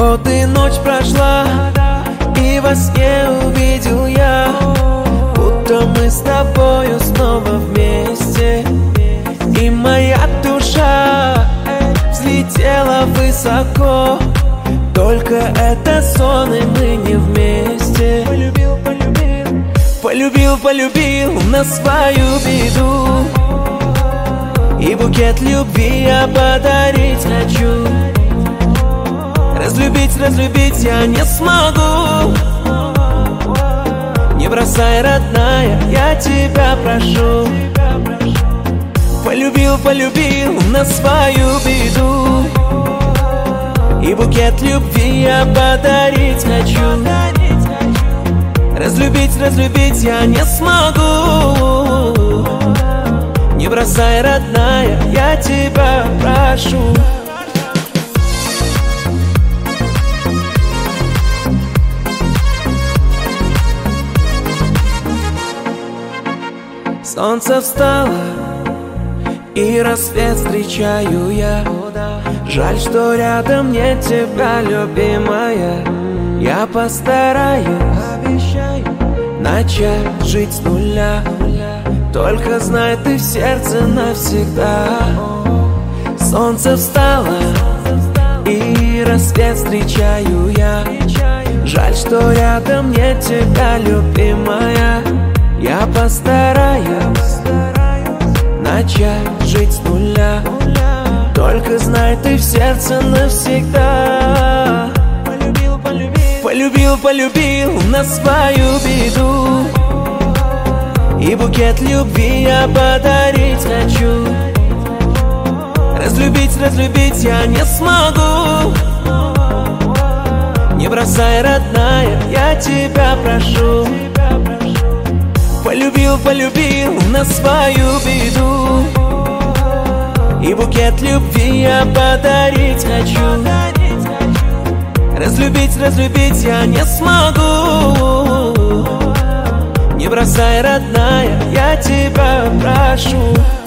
Вот и ночь прошла, и во сне увидел я, будто мы с тобою снова вместе. И моя душа взлетела высоко, только это сон, и мы не вместе. Полюбил на свою беду, и букет любви я подарить хочу. Разлюбить я не смогу. Не бросай, родная, я тебя прошу. Полюбил на свою беду, и букет любви я подарить хочу. Разлюбить я не смогу. Не бросай, родная, я тебя прошу. Солнце встало, и рассвет встречаю я. Жаль, что рядом нет тебя, любимая. Я постараюсь, обещаю, начать жить с нуля. Только знай, ты в сердце навсегда. Солнце встало, и рассвет встречаю я. Жаль, что рядом нет тебя, любимая. Я постараюсь начать жить с нуля. Только знай, ты в сердце навсегда. Полюбил на свою беду, и букет любви я подарить хочу. Разлюбить я не смогу. Не бросай, родная, я тебя прошу. Полюбил на свою беду, и букет любви я подарить хочу. Разлюбить я не смогу. Не бросай, родная, я тебя прошу.